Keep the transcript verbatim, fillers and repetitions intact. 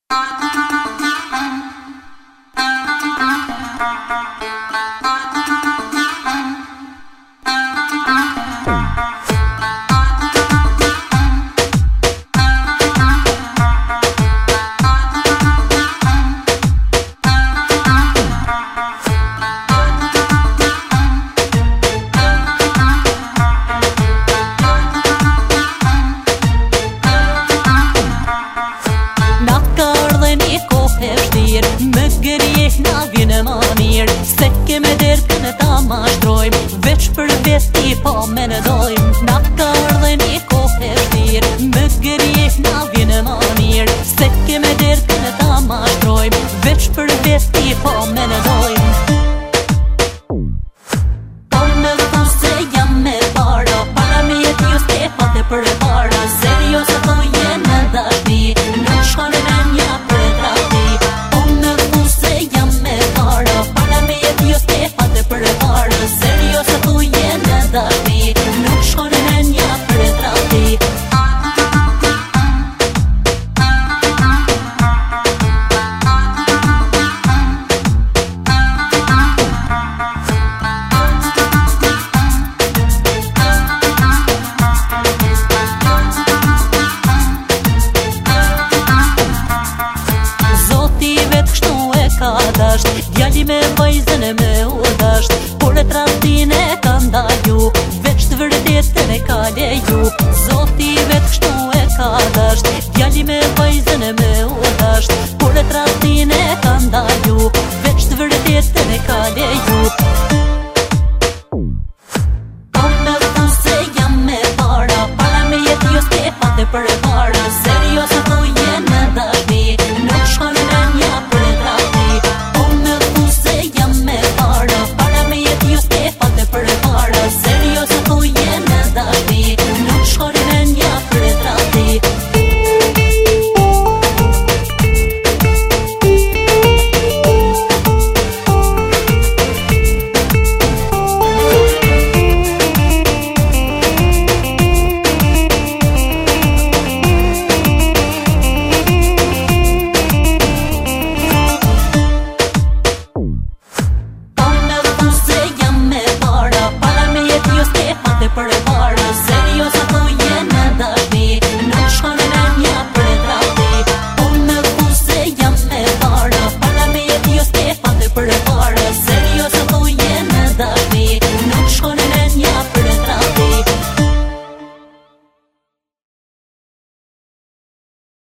Më gërjeh na vjen ma mirë Se keme der kënë ta ma shtrojmë Veç për veti pa me në dojmë Na ka ardhe një kohë e vështirë Më gërjeh na vjen ma mirë Se keme der kënë ta ma shtrojmë Veç për veti pa me në dojmë Po më thu se jam me para Para me jeti ju s'ke pate për para Serio se to jenë dashni Nuk shkone me nja për trakti Serio se tu jenë dashni Nuk shkone me nja për trakti Zoti vet kështu e ka dasht Djali me vajzën e me u dasht Por e traktin e ka ndaju Veç të vërtetën e ka leju